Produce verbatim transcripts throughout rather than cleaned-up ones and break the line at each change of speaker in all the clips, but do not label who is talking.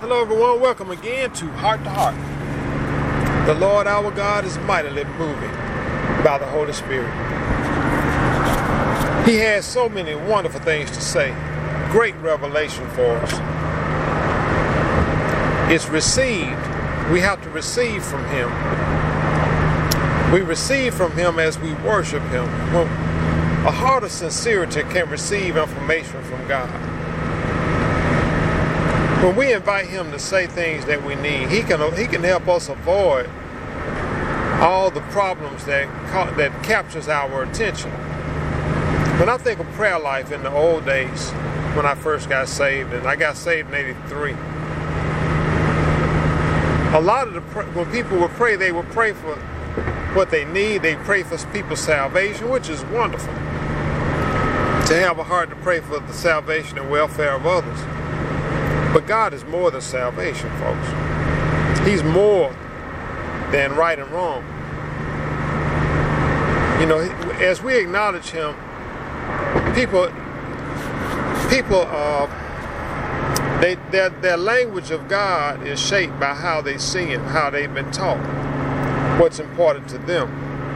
Hello everyone, welcome again to Heart to Heart. The Lord our God is mightily moving by the Holy Spirit. He has so many wonderful things to say, great revelation for us. It's received. We have to receive from Him. We receive from Him as we worship Him. Well, a heart of sincerity can receive information from God. When we invite Him to say things that we need, He can He can help us avoid all the problems that that captures our attention. When I think of prayer life in the old days, when I first got saved, and I got saved in eighty-three, a lot of the when people would pray, they would pray for what they need. They pray for people's salvation, which is wonderful. To have a heart to pray for the salvation and welfare of others. But God is more than salvation, folks. He's more than right and wrong. You know, as we acknowledge Him, people, people, uh, they, their, their language of God is shaped by how they see Him, how they've been taught, what's important to them.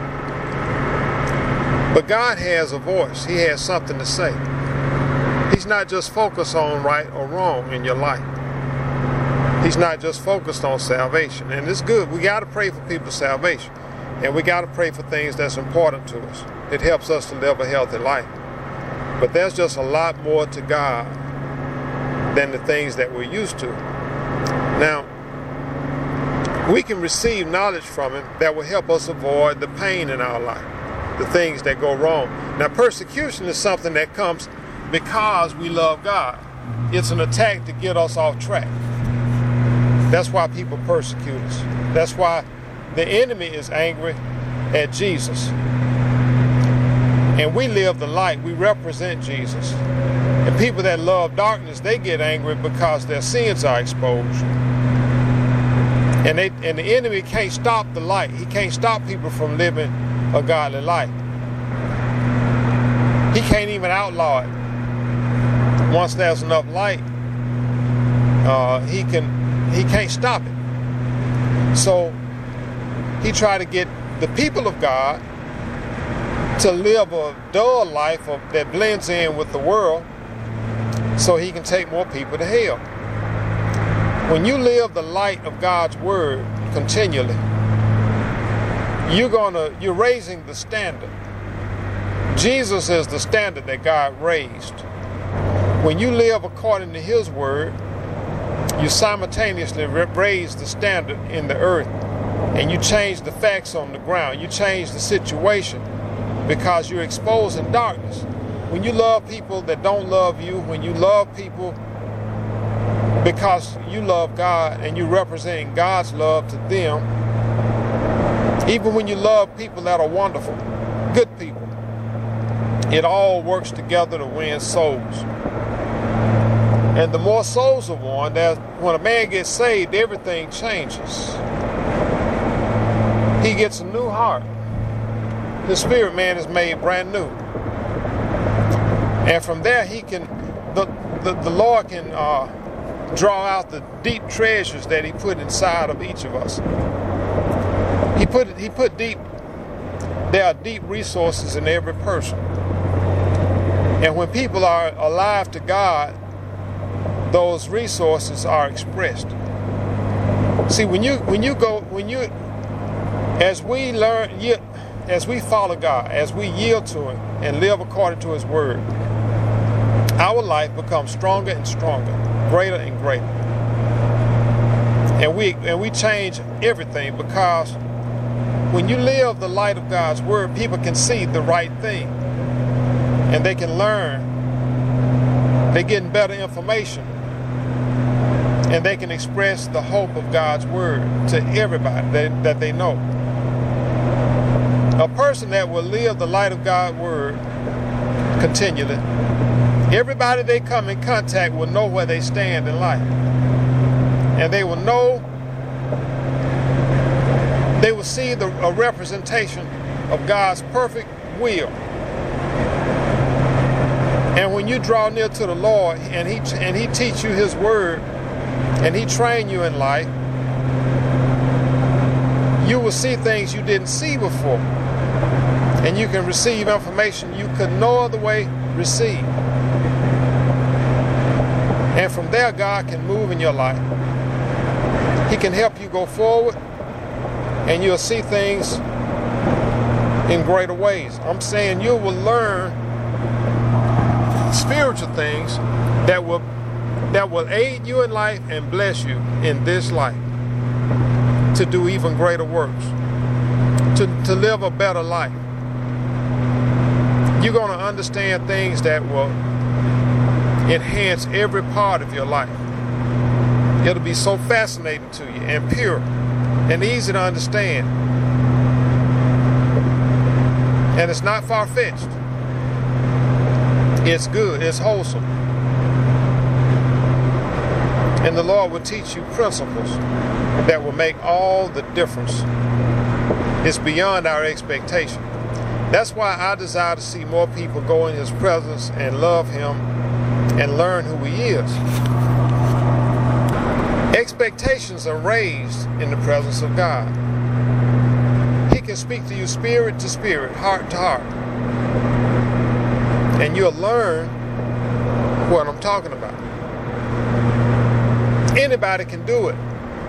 But God has a voice. He has something to say. He's not just focused on right or wrong in your life. He's not just focused on salvation. And it's good. We got to pray for people's salvation. And we got to pray for things that's important to us. It helps us to live a healthy life. But there's just a lot more to God than the things that we're used to. Now, we can receive knowledge from Him that will help us avoid the pain in our life, the things that go wrong. Now, persecution is something that comes because we love God. It's an attack to get us off track. That's why people persecute us. That's why the enemy is angry at Jesus. And we live the light. We represent Jesus. And people that love darkness, they get angry because their sins are exposed. And, they, and the enemy can't stop the light. He can't stop people from living a godly life. He can't even outlaw it. Once there's enough light, uh, he can he can't stop it. So he tried to get the people of God to live a dull life of, that blends in with the world, so he can take more people to hell. When you live the light of God's word continually, you're gonna you're raising the standard. Jesus is the standard that God raised. When you live according to His word, you simultaneously raise the standard in the earth, and you change the facts on the ground. You change the situation because you're exposing darkness. When you love people that don't love you, when you love people because you love God and you're representing God's love to them, even when you love people that are wonderful, good people, it all works together to win souls. And the more souls are won, when a man gets saved, everything changes. He gets a new heart. The spirit man is made brand new. And from there, he can, the, the, the Lord can uh, draw out the deep treasures that He put inside of each of us. He put, he put deep, there are deep resources in every person. And when people are alive to God, those resources are expressed. See, when you when you go when you as we learn as we follow God, as we yield to Him and live according to His word, our life becomes stronger and stronger, greater and greater. And we and we change everything, because when you live the light of God's word, people can see the right thing. And they can learn. They're getting better information. And they can express the hope of God's word to everybody that, that they know. A person that will live the light of God's word continually, everybody they come in contact will know where they stand in life. And they will know, they will see the, a representation of God's perfect will. And when you draw near to the Lord and He and He teach you His word, and he trained you in life, you will see things you didn't see before. And you can receive information you could no other way receive. And from there, God can move in your life. He can help you go forward, and you'll see things in greater ways. I'm saying you will learn spiritual things that will that will aid you in life and bless you in this life to do even greater works, to, to live a better life. You're going to understand things that will enhance every part of your life. It'll be so fascinating to you and pure and easy to understand. And it's not far-fetched. It's good. It's wholesome. And the Lord will teach you principles that will make all the difference. It's beyond our expectation. That's why I desire to see more people go in His presence and love Him and learn who He is. Expectations are raised in the presence of God. He can speak to you spirit to spirit, heart to heart. And you'll learn what I'm talking about. Anybody can do it.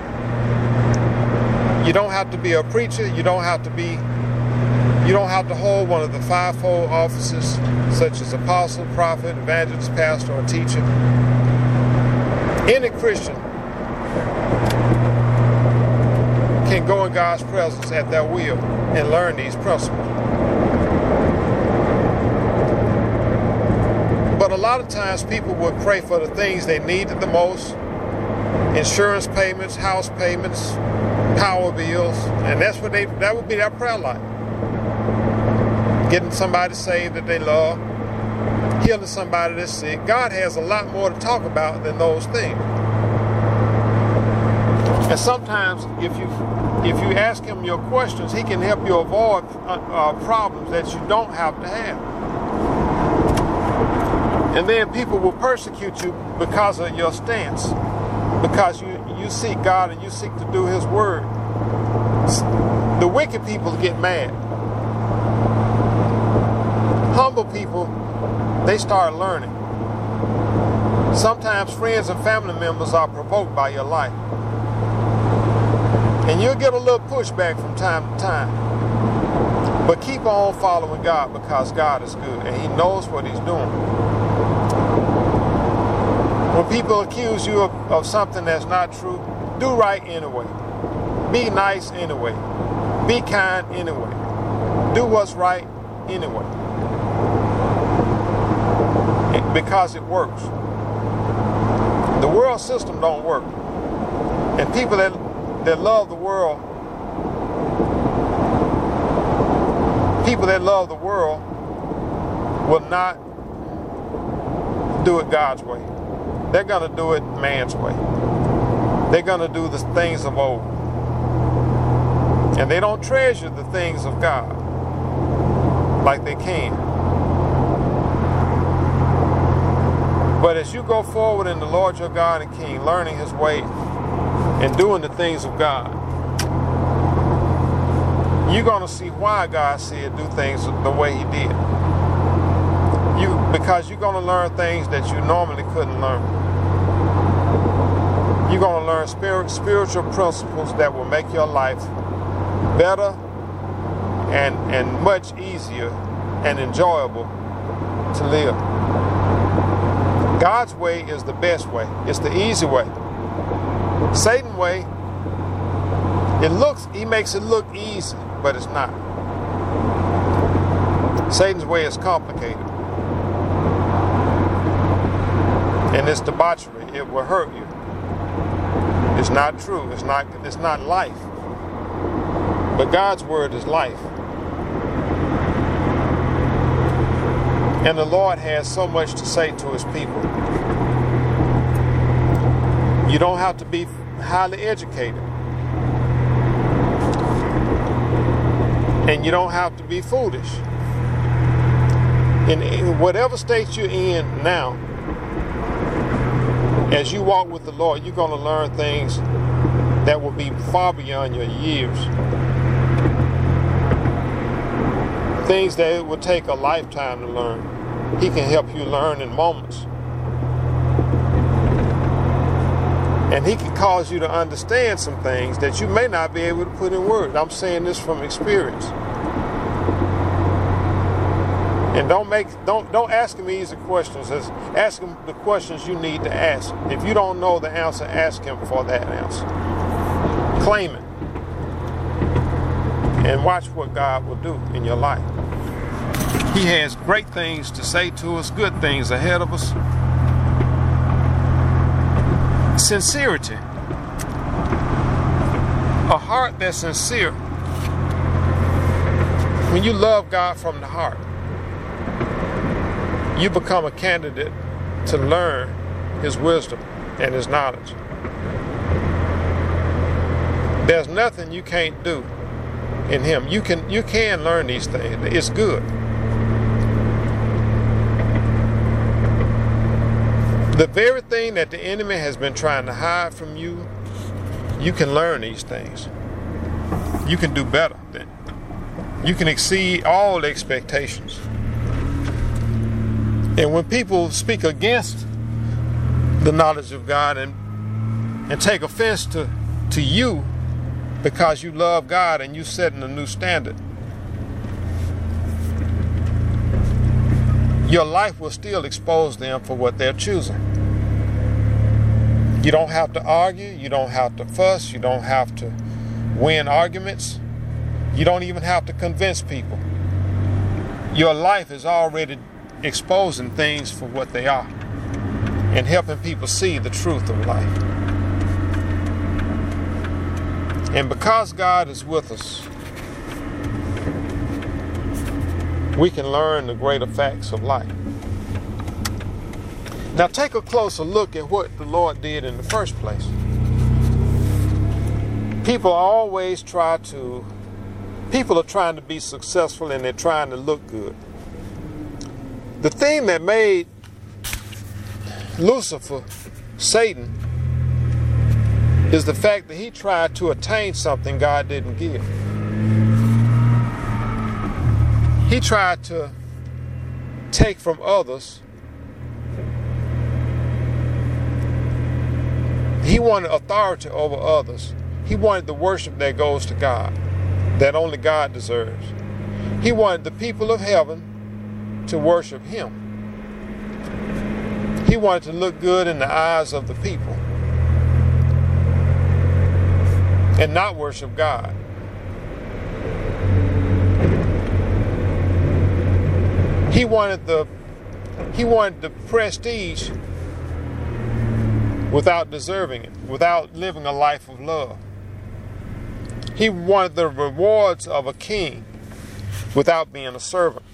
You don't have to be a preacher. You don't have to be You don't have to hold one of the fivefold offices, such as apostle, prophet, evangelist, pastor, or teacher. Any Christian can go in God's presence at their will and learn these principles. But a lot of times people would pray for the things they needed the most: insurance payments, house payments, power bills, and that's what they that would be their prayer life. Getting somebody saved that they love, healing somebody that's sick. God has a lot more to talk about than those things. And sometimes if you if you ask Him your questions, He can help you avoid uh, uh, problems that you don't have to have. And then people will persecute you because of your stance, because you, you seek God and you seek to do His word. The wicked people get mad. Humble people, they start learning. Sometimes friends and family members are provoked by your life. And you'll get a little pushback from time to time. But keep on following God, because God is good and He knows what He's doing. When people accuse you of, of something that's not true, do right anyway. Be nice anyway. Be kind anyway. Do what's right anyway. Because it works. The world system don't work. And people that, that love the world, people that love the world will not do it God's way. They're going to do it man's way. They're going to do the things of old. And they don't treasure the things of God like they can. But as you go forward in the Lord your God and King, learning His way and doing the things of God, you're going to see why God said do things the way He did. You, because you're going to learn things that you normally couldn't learn. You're going to learn spirit, spiritual principles that will make your life better and, and much easier and enjoyable to live. God's way is the best way. It's the easy way. Satan's way, it looks, he makes it look easy, but it's not. Satan's way is complicated. And it's debauchery. It will hurt you. It's not true. It's not, it's not life. But God's word is life. And the Lord has so much to say to His people. You don't have to be highly educated. And you don't have to be foolish. In, in whatever state you're in now, As you walk with the Lord, you're going to learn things that will be far beyond your years. Things that it will take a lifetime to learn. He can help you learn in moments. And he can cause you to understand some things that you may not be able to put in words. I'm saying this from experience. And don't make don't don't ask him easy questions. Ask him the questions you need to ask. If you don't know the answer, ask him for that answer. Claim it. And watch what God will do in your life. He has great things to say to us, good things ahead of us. Sincerity. A heart that's sincere. When you love God from the heart, you become a candidate to learn his wisdom and his knowledge. There's nothing you can't do in him. You can you can learn these things. It's good. The very thing that the enemy has been trying to hide from you, you can learn these things. You can do better than. You can exceed all expectations. And when people speak against the knowledge of God and and take offense to, to you because you love God and you setting a new standard, your life will still expose them for what they're choosing. You don't have to argue. You don't have to fuss. You don't have to win arguments. You don't even have to convince people. Your life is already exposing things for what they are and helping people see the truth of life. And because God is with us, we can learn the greater facts of life. Now take a closer look at what the Lord did in the first place. People always try to, people are trying to be successful and they're trying to look good. The thing that made Lucifer, Satan, is the fact that he tried to attain something God didn't give. He tried to take from others. He wanted authority over others. He wanted the worship that goes to God, that only God deserves. He wanted the people of heaven to worship him. He wanted to look good in the eyes of the people and not worship God. He wanted the he wanted the prestige without deserving it, without living a life of love. He wanted the rewards of a king without being a servant.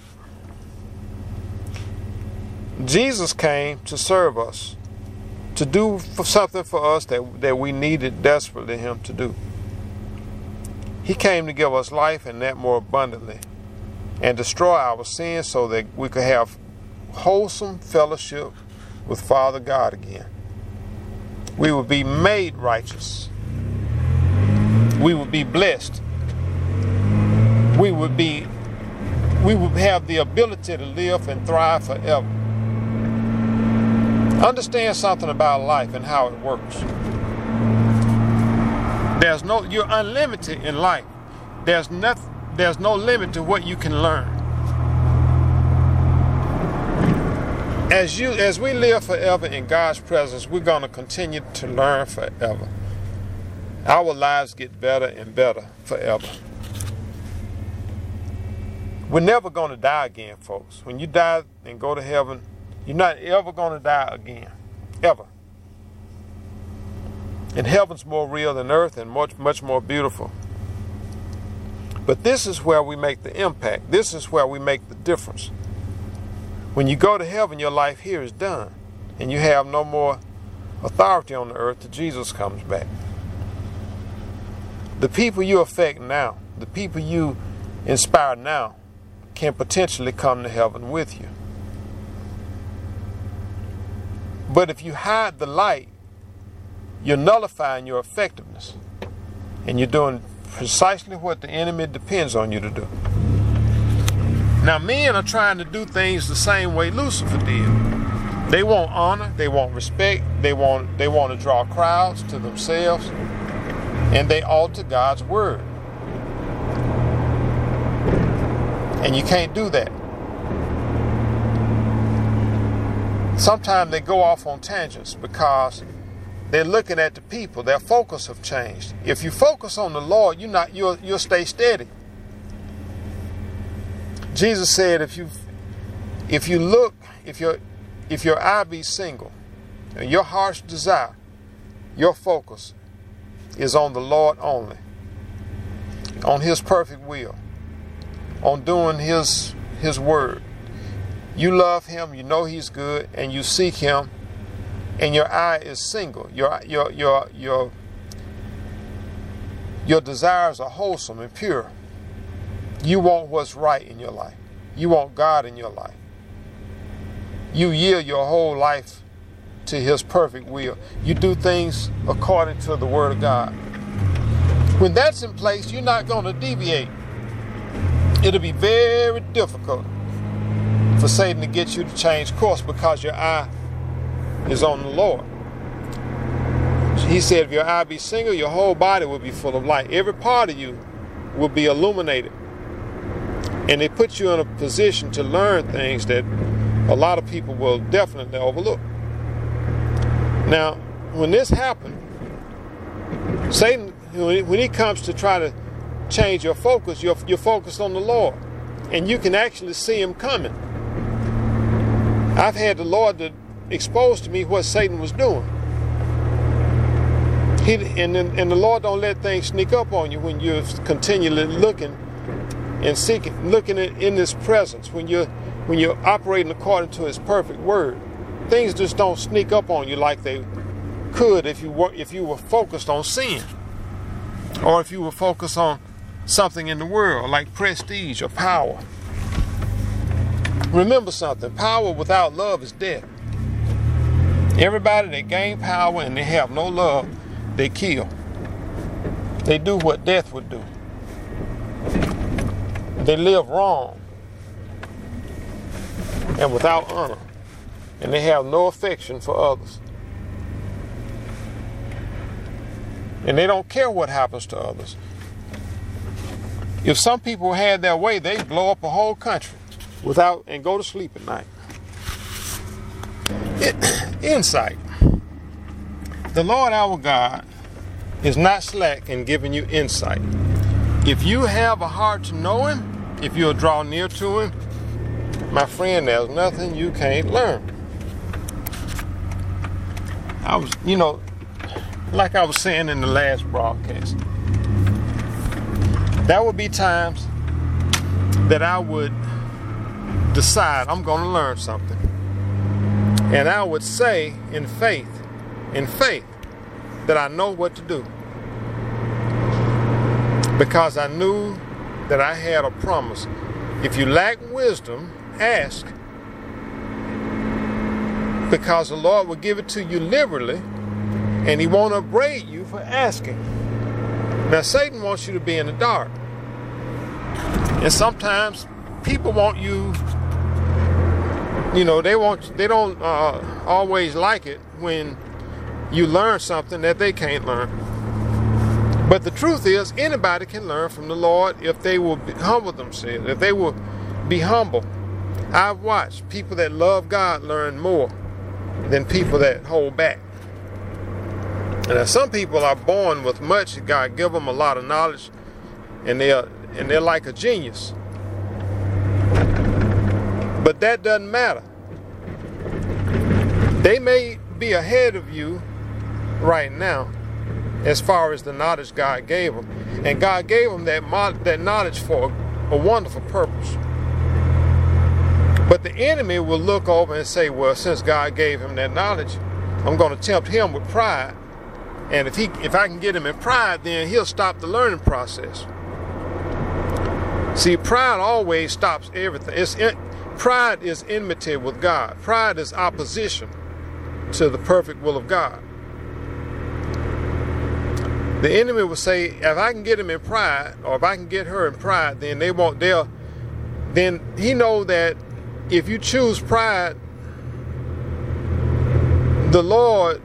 Jesus came to serve us, to do for something for us that, that we needed desperately him to do. He came to give us life and that more abundantly, and destroy our sins so that we could have wholesome fellowship with Father God again. We would be made righteous. We would be blessed. We would be, we would have the ability to live and thrive forever. Understand something about life and how it works. There's no, you're unlimited in life. There's nothing, there's no limit to what you can learn. As you, as we live forever in God's presence, we're going to continue to learn forever. Our lives get better and better forever. We're never going to die again, folks. When you die and go to heaven, you're not ever going to die again. Ever. And heaven's more real than earth and much, much more beautiful. But this is where we make the impact. This is where we make the difference. When you go to heaven, your life here is done. And you have no more authority on the earth till Jesus comes back. The people you affect now, the people you inspire now, can potentially come to heaven with you. But if you hide the light you're nullifying your effectiveness. And you're doing precisely what the enemy depends on you to do. Now, men are trying to do things the same way Lucifer did. They want honor, they want respect, they want they want to draw crowds to themselves, and they alter God's word. And you can't do that. Sometimes they go off on tangents because they're looking at the people. Their focus have changed. If you focus on the Lord, you're not you'll you'll stay steady. Jesus said, if you if you look, if your if your eye be single, and your heart's desire, your focus is on the Lord only, on His perfect will, on doing His His word. You love Him, you know He's good, and you seek Him, and your eye is single. Your your your your your desires are wholesome and pure. You want what's right in your life. You want God in your life. You yield your whole life to His perfect will. You do things according to the Word of God. When that's in place, you're not going to deviate. It'll be very difficult for Satan to get you to change course because your eye is on the Lord. He said, if your eye be single, your whole body will be full of light. Every part of you will be illuminated. And it puts you in a position to learn things that a lot of people will definitely overlook. Now, when this happened, Satan, when he comes to try to change your focus, you're, you're focused on the Lord. And you can actually see him coming. I've had the Lord to expose to me what Satan was doing. He, and, and the Lord don't let things sneak up on you when you're continually looking and seeking, looking in, in His presence. When you're when you're operating according to His perfect word, things just don't sneak up on you like they could if you were if you were focused on sin, or if you were focused on something in the world like prestige or power. Remember something: power without love is death. Everybody that gain power and they have no love, they kill. They do what death would do. They live wrong and without honor, and they have no affection for others. And they don't care what happens to others. If some people had their way, they'd blow up a whole country without and go to sleep at night. Insight. The Lord our God is not slack in giving you insight. If you have a heart to know Him, if you'll draw near to Him, my friend, there's nothing you can't learn. I was, you know, like I was saying in the last broadcast, there would be times that I would decide I'm going to learn something. And I would say in faith, in faith, that I know what to do. Because I knew that I had a promise. If you lack wisdom, ask. Because the Lord will give it to you liberally, and He won't upbraid you for asking. Now, Satan wants you to be in the dark. And sometimes people want you, you know, they want, they don't uh, always like it when you learn something that they can't learn. But the truth is, anybody can learn from the Lord if they will be, humble themselves, if they will be humble. I've watched people that love God learn more than people that hold back. And some people are born with much. God give them a lot of knowledge, and they're and they're like a genius. But that doesn't matter. They may be ahead of you right now, as far as the knowledge God gave them. And God gave them that, that knowledge for a, a wonderful purpose. But the enemy will look over and say, well, since God gave him that knowledge, I'm going to tempt him with pride. And if he, if I can get him in pride, then he'll stop the learning process. See, pride always stops everything. It's in, pride is enmity with God. Pride is opposition to the perfect will of God. The enemy will say, if I can get him in pride, or if I can get her in pride, then they won't, they'll, then he knows that if you choose pride, the Lord,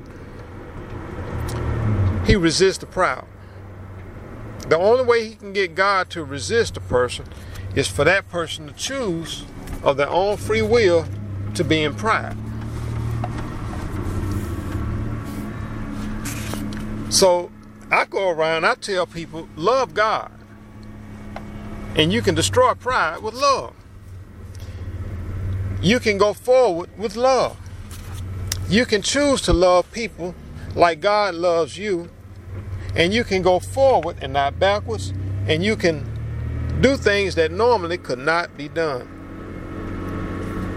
he resists the proud. The only way he can get God to resist a person is for that person to choose of their own free will to be in pride. So I go around, I tell people, love God. And you can destroy pride with love. You can go forward with love. You can choose to love people like God loves you. And you can go forward and not backwards. And you can do things that normally could not be done.